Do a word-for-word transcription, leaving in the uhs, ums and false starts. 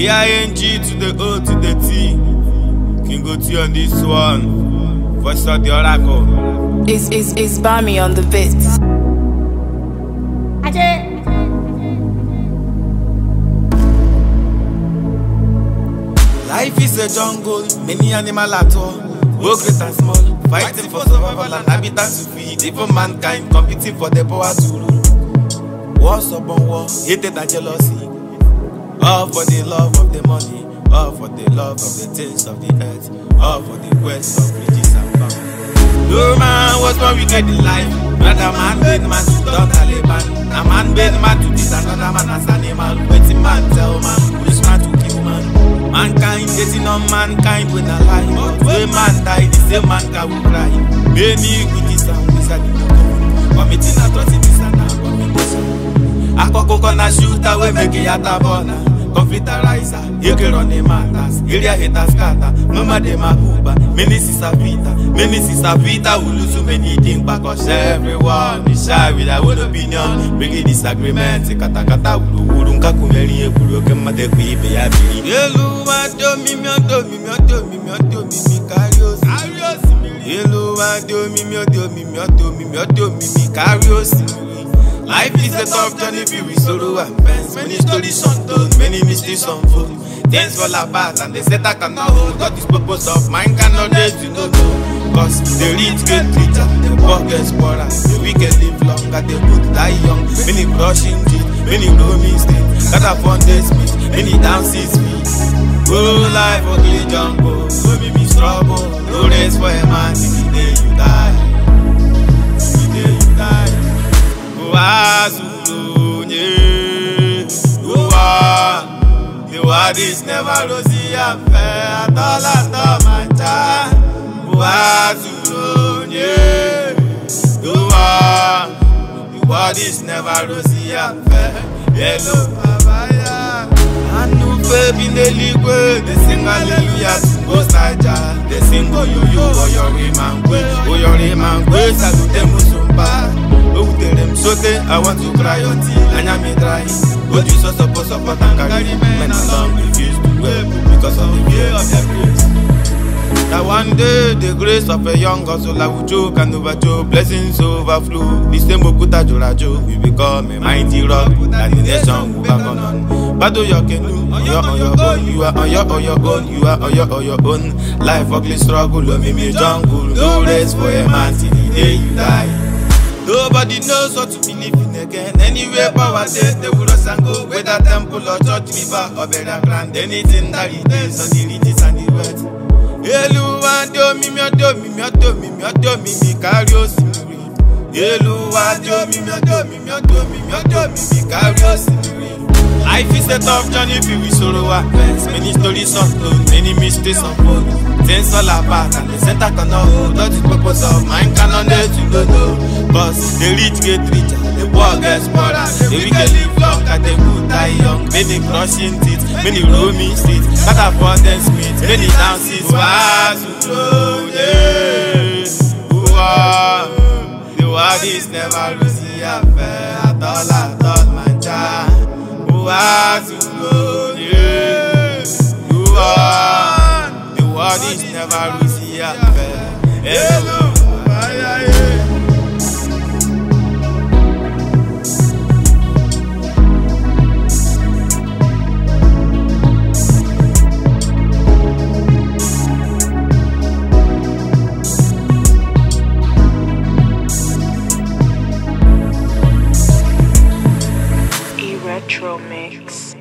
K I N G to the O to the T. King go T on this one. Voice of the Oracle. It's, it's, it's Bami on the beat. Life is a jungle, many animals at all, both great and small, fighting for survival and habitat to feed, even mankind competing for the power to rule. Wars upon war, hatred and jealousy, all for the love of the money, all for the love of the things of the earth, all for the quest of riches and power. No man was born wicked in life, another man made man to turn Taliban, a man made man to this, another man as animal, waiting man tell man, which man to kill man. Mankind getting on mankind when I lie. But when man die, the same man can will cry. Many witches and wizards in the common, committing atrocities and abomination. Akoko gonna shoot away, make it at a border. Conflict ariser, you can run the matters. Area haters scatter, mama de makuba. Many sister vita, many sister vita will lose so many things back. Cause everyone is shy with their own opinion. Bring disagreement, kata kata ulu ulu nka kumeli ekuru kema de kuibe ya biri. Yelu wa do mi mi do mi mi do mi mi do mi mi karios. Yelu wa do mi mi do mi mi do mi mi do mi mi karios. Life is a tough journey filled with sorrow and pains. Many stories untold, many mysteries unfold. Things fall apart and they set I cannot hold. God is purpose of mine cannot dare to know no. Cause the rich get richer, the poor get poorer. The wicked live long and the good die young. Many crushing deed, many roaming states. Got up on this meet, many dances meet. Oh life ugly jungle, no me miss trouble. No race for a man till the day you die. Till the day you die. The world is never rosy affair at all at all, my child. The world is never rosy affair. Hello, Babaya. And no baby in the liquid, they sing hallelujah to Most High Jah. They sing oh yo yo, oh your man way, oh your man way, salute them musumba. I want to cry your tea, and I'm dry. But you so supposed to support and carry men along, refuse to weep because of the fear of their grace. That one day the grace of a young hustler will choke and overthrow, blessings overflow. The same Okuta Jorajo will become a mighty rock, and the nation will back on. Battle your canoe, on your on your own, you are on your on your own, you are on your on your own. Life ugly struggle, love me jungle, no race for a man till the day you die. Nobody knows what to believe in again. Anywhere power there, they will rush and go. Whether temple or church, river or burial ground, anything that it is, so the riches and the wealth. Elu wa do mi mi do mi mi do mi mi do mi mi carry o sinuri. Elu wa do mi mi do mi mi do mi mi do mi mi carry o sinuri. Life is a tough journey filled with sorrow and pains. Many stories untold, many mysteries unfold. Things fall apart and the center cannot hold. That is purpose of mine cannot dare to go no. Cause the rich get richer, the poor get poorer. The wicked live long and the good die young. Many crushing teeth, many roaming streets. Got up for them smith, many dances. The world is never rosy affair at all at all, my child. The world is never rosy affair. Hello, E-Retro Mix.